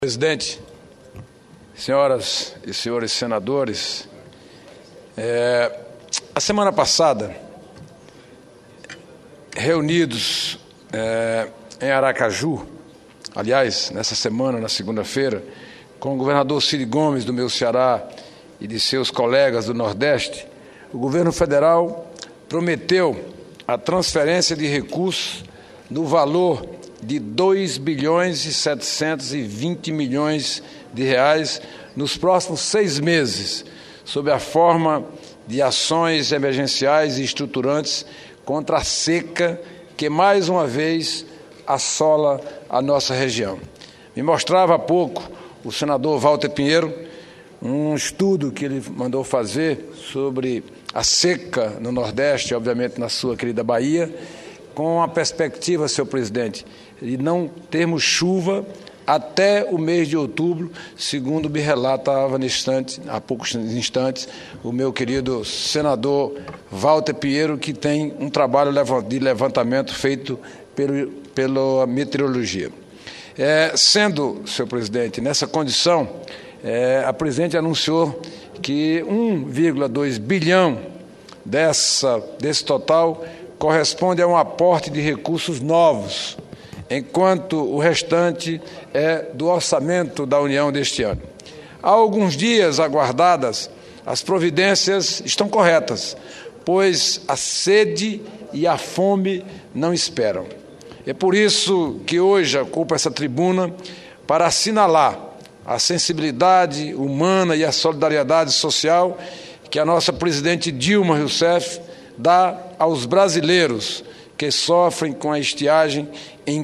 Presidente, senhoras e senhores senadores, a semana passada, reunidos em Aracaju, aliás, nessa semana, na segunda-feira, com o governador Cid Gomes, do meu Ceará, e de seus colegas do Nordeste, o governo federal prometeu a transferência de recursos no valor de 2 bilhões e 720 milhões de reais nos próximos 6 meses, sob a forma de ações emergenciais e estruturantes contra a seca que, mais uma vez, assola a nossa região. Me mostrava há pouco o senador Walter Pinheiro um estudo que ele mandou fazer sobre a seca no Nordeste, obviamente na sua querida Bahia, com a perspectiva, senhor presidente, de não termos chuva até o mês de outubro, segundo me relatava há poucos instantes o meu querido senador Walter Pinheiro, que tem um trabalho de levantamento feito pela meteorologia. Sendo, senhor presidente, nessa condição, a presidente anunciou que 1,2 bilhão desse total corresponde a um aporte de recursos novos, enquanto o restante é do orçamento da União deste ano. Há alguns dias aguardadas, as providências estão corretas, pois a sede e a fome não esperam. É por isso que hoje ocupo essa tribuna para assinalar a sensibilidade humana e a solidariedade social que a nossa presidente Dilma Rousseff dá aos brasileiros que sofrem com a estiagem em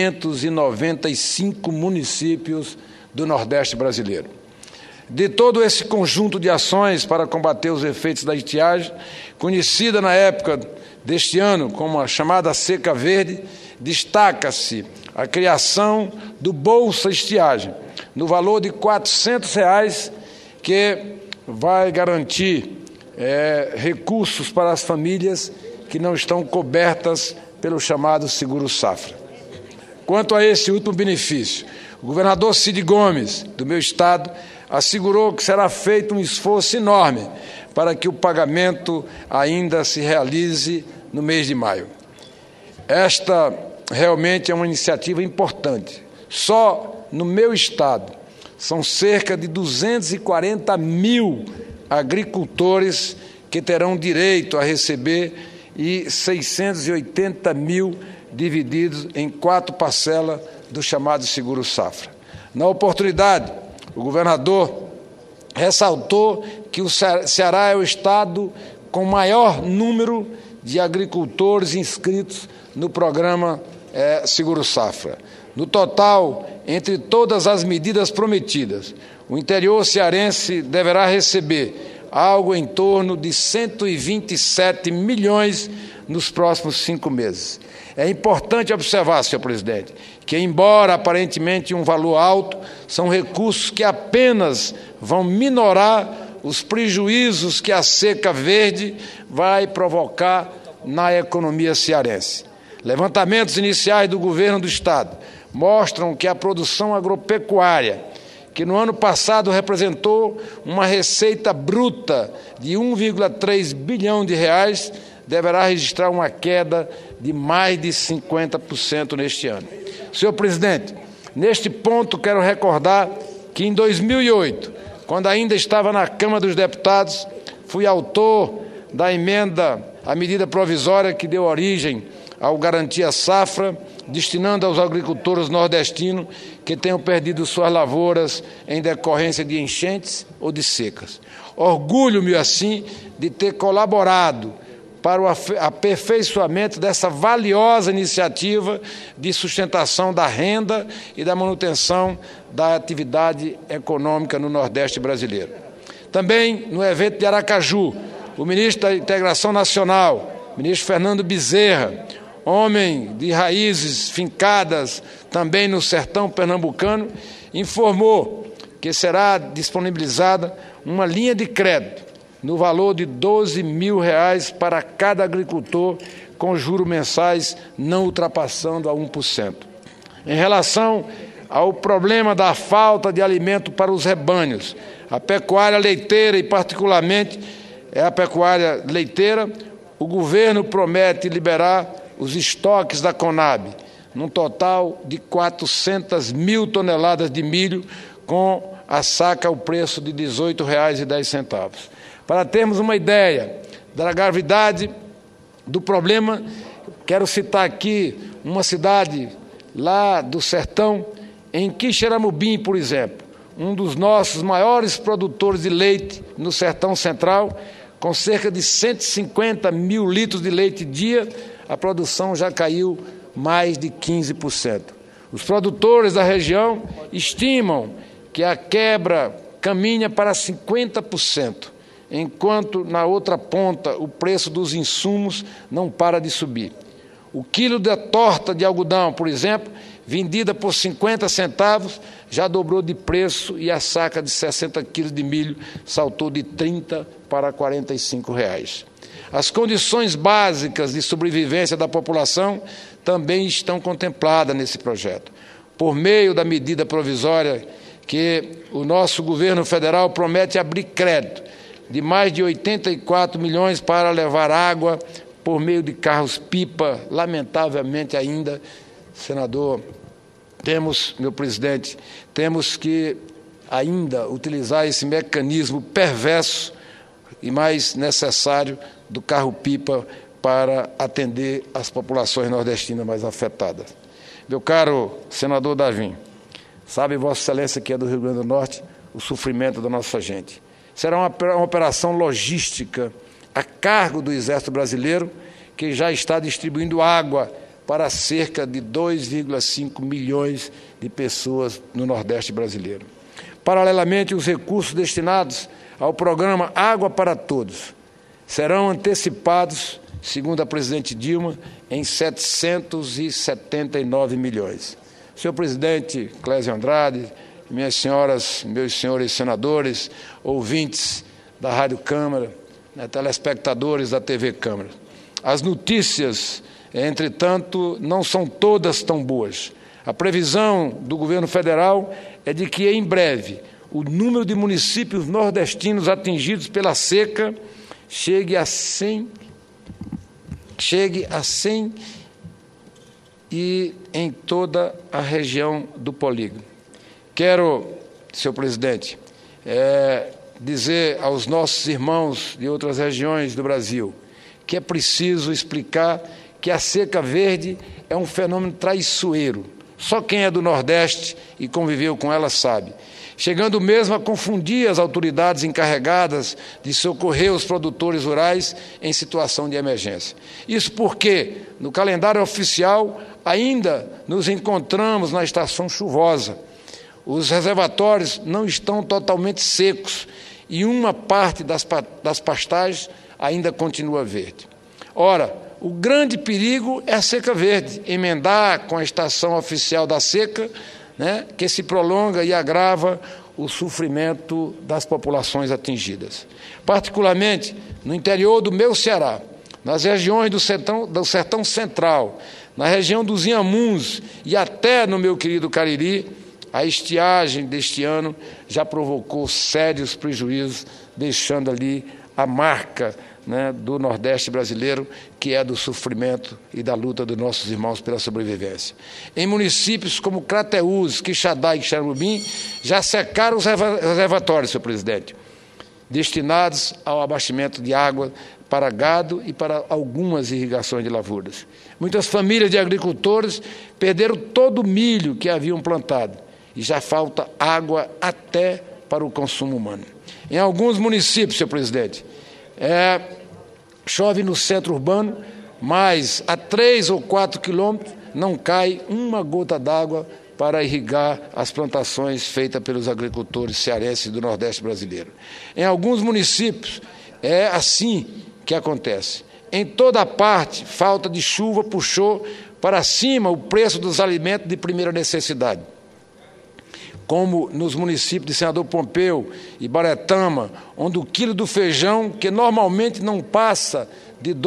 595 municípios do Nordeste brasileiro. De todo esse conjunto de ações para combater os efeitos da estiagem, conhecida na época deste ano como a chamada Seca Verde, destaca-se a criação do Bolsa Estiagem, no valor de R$ 400, que vai garantir recursos para as famílias que não estão cobertas pelo chamado Seguro Safra. Quanto a esse último benefício, o governador Cid Gomes, do meu estado, assegurou que será feito um esforço enorme para que o pagamento ainda se realize no mês de maio. Esta realmente é uma iniciativa importante. Só no meu estado são cerca de 240 mil agricultores que terão direito a receber e 680 mil divididos em 4 parcelas do chamado Seguro Safra. Na oportunidade, o governador ressaltou que o Ceará é o estado com maior número de agricultores inscritos no programa Seguro Safra. No total, entre todas as medidas prometidas, o interior cearense deverá receber algo em torno de 127 milhões nos próximos 5 meses. É importante observar, senhor presidente, que, embora aparentemente um valor alto, são recursos que apenas vão minorar os prejuízos que a seca verde vai provocar na economia cearense. Levantamentos iniciais do governo do estado mostram que a produção agropecuária, que no ano passado representou uma receita bruta de 1,3 bilhão de reais, deverá registrar uma queda de mais de 50% neste ano. Senhor presidente, neste ponto quero recordar que em 2008, quando ainda estava na Câmara dos Deputados, fui autor da emenda à medida provisória que deu origem ao Garantia Safra, destinando aos agricultores nordestinos que tenham perdido suas lavouras em decorrência de enchentes ou de secas. Orgulho-me, assim, de ter colaborado para o aperfeiçoamento dessa valiosa iniciativa de sustentação da renda e da manutenção da atividade econômica no Nordeste brasileiro. Também, no evento de Aracaju, o ministro da Integração Nacional, ministro Fernando Bezerra, homem de raízes fincadas também no sertão pernambucano, informou que será disponibilizada uma linha de crédito no valor de R$ 12 mil para cada agricultor, com juros mensais não ultrapassando a 1%. Em relação ao problema da falta de alimento para os rebanhos. A pecuária leiteira, e particularmente a pecuária leiteira, o governo promete liberar os estoques da Conab, num total de 400 mil toneladas de milho, com a saca ao preço de R$ 18,10. Para termos uma ideia da gravidade do problema, quero citar aqui uma cidade lá do sertão, em Quixeramobim, por exemplo, um dos nossos maiores produtores de leite no sertão central, com cerca de 150 mil litros de leite dia, a produção já caiu mais de 15%. Os produtores da região estimam que a quebra caminha para 50%, enquanto na outra ponta o preço dos insumos não para de subir. O quilo da torta de algodão, por exemplo, vendida por 50 centavos, já dobrou de preço, e a saca de 60 quilos de milho saltou de 30 para 45 reais. As condições básicas de sobrevivência da população também estão contempladas nesse projeto, por meio da medida provisória que o nosso governo federal promete abrir crédito de mais de 84 milhões para levar água por meio de carros-pipa. Lamentavelmente ainda, senador, meu presidente, temos que ainda utilizar esse mecanismo perverso e mais necessário do carro-pipa para atender as populações nordestinas mais afetadas. Meu caro senador Davim, sabe Vossa Excelência, que é do Rio Grande do Norte, o sofrimento da nossa gente. Será uma operação logística a cargo do Exército Brasileiro, que já está distribuindo água para cerca de 2,5 milhões de pessoas no Nordeste brasileiro. Paralelamente, os recursos destinados ao programa Água para Todos serão antecipados, segundo a presidente Dilma, em 779 milhões. Senhor presidente Clésio Andrade, minhas senhoras, meus senhores senadores, ouvintes da Rádio Câmara, telespectadores da TV Câmara, as notícias, entretanto, não são todas tão boas. A previsão do governo federal é de que, em breve, o número de municípios nordestinos atingidos pela seca chegue a 100 e em toda a região do polígono. Quero, senhor presidente, dizer aos nossos irmãos de outras regiões do Brasil que é preciso explicar que a seca verde é um fenômeno traiçoeiro. Só quem é do Nordeste e conviveu com ela sabe, chegando mesmo a confundir as autoridades encarregadas de socorrer os produtores rurais em situação de emergência. Isso porque, no calendário oficial, ainda nos encontramos na estação chuvosa. Os reservatórios não estão totalmente secos e uma parte das pastagens ainda continua verde. Ora, o grande perigo é a seca verde, emendar com a estação oficial da seca, que se prolonga e agrava o sofrimento das populações atingidas. Particularmente no interior do meu Ceará, nas regiões do sertão central, na região dos Inhamuns e até no meu querido Cariri, a estiagem deste ano já provocou sérios prejuízos, deixando ali a marca do Nordeste brasileiro, que é do sofrimento e da luta dos nossos irmãos pela sobrevivência. Em municípios como Crateús, Quixadá e Quixeramobim, já secaram os reservatórios, senhor presidente, destinados ao abastecimento de água para gado e para algumas irrigações de lavouras. Muitas famílias de agricultores perderam todo o milho que haviam plantado e já falta água até para o consumo humano. Em alguns municípios, senhor presidente, chove no centro urbano, mas a 3 ou 4 quilômetros não cai uma gota d'água para irrigar as plantações feitas pelos agricultores cearenses do Nordeste brasileiro. Em alguns municípios é assim que acontece. Em toda parte, falta de chuva puxou para cima o preço dos alimentos de primeira necessidade, como nos municípios de Senador Pompeu e Baretama, onde o quilo do feijão, que normalmente não passa de R$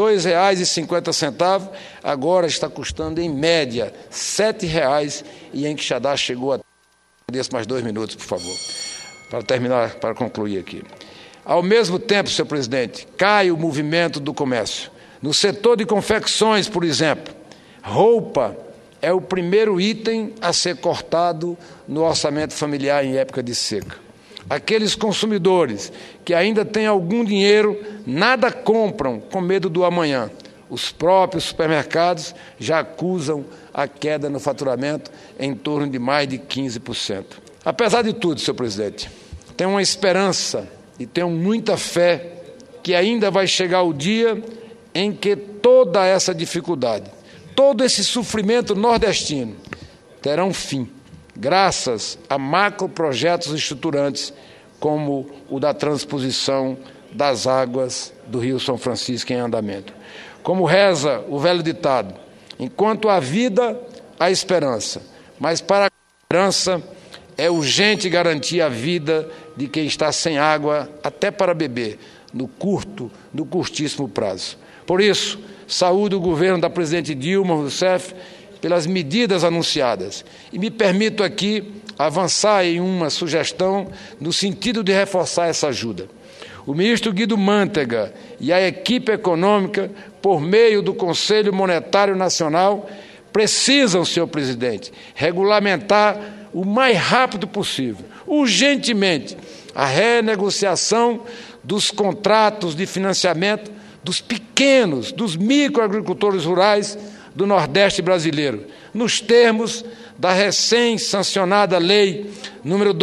2,50, agora está custando, em média, R$ 7,00, e em Quixadá chegou a Agradeço mais 2 minutos, por favor, para terminar, para concluir aqui. Ao mesmo tempo, senhor presidente, cai o movimento do comércio. No setor de confecções, por exemplo, roupa é o primeiro item a ser cortado no orçamento familiar em época de seca. Aqueles consumidores que ainda têm algum dinheiro, nada compram com medo do amanhã. Os próprios supermercados já acusam a queda no faturamento em torno de mais de 15%. Apesar de tudo, senhor presidente, tenho uma esperança e tenho muita fé que ainda vai chegar o dia em que toda essa dificuldade, todo esse sofrimento nordestino terão fim, graças a macroprojetos estruturantes como o da transposição das águas do Rio São Francisco em andamento. Como reza o velho ditado, enquanto há vida, há esperança, mas para a esperança é urgente garantir a vida de quem está sem água, até para beber, no curtíssimo prazo. Por isso, saúdo o governo da presidente Dilma Rousseff pelas medidas anunciadas e me permito aqui avançar em uma sugestão no sentido de reforçar essa ajuda. O ministro Guido Mantega e a equipe econômica, por meio do Conselho Monetário Nacional, precisam, senhor presidente, regulamentar o mais rápido possível, urgentemente, a renegociação dos contratos de financiamento dos pequenos, dos microagricultores rurais do Nordeste brasileiro, nos termos da recém-sancionada Lei número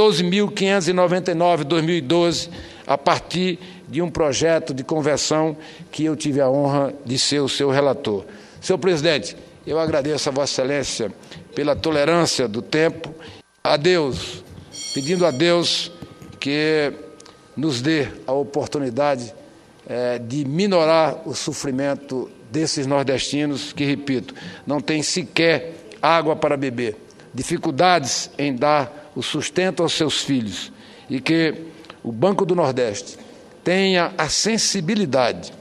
12.599/2012, a partir de um projeto de conversão que eu tive a honra de ser o seu relator. Senhor presidente, eu agradeço a Vossa Excelência pela tolerância do tempo, a Deus, pedindo a Deus que nos dê a oportunidade de minorar o sofrimento desses nordestinos que, repito, não têm sequer água para beber, dificuldades em dar o sustento aos seus filhos, e que o Banco do Nordeste tenha a sensibilidade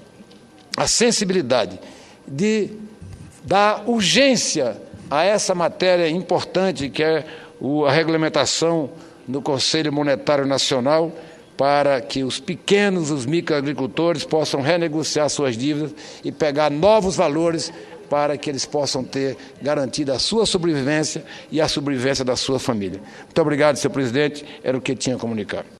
de dar urgência a essa matéria importante que é a regulamentação no Conselho Monetário Nacional, para que os pequenos, os microagricultores possam renegociar suas dívidas e pegar novos valores para que eles possam ter garantida a sua sobrevivência e a sobrevivência da sua família. Muito obrigado, senhor presidente, era o que tinha a comunicar.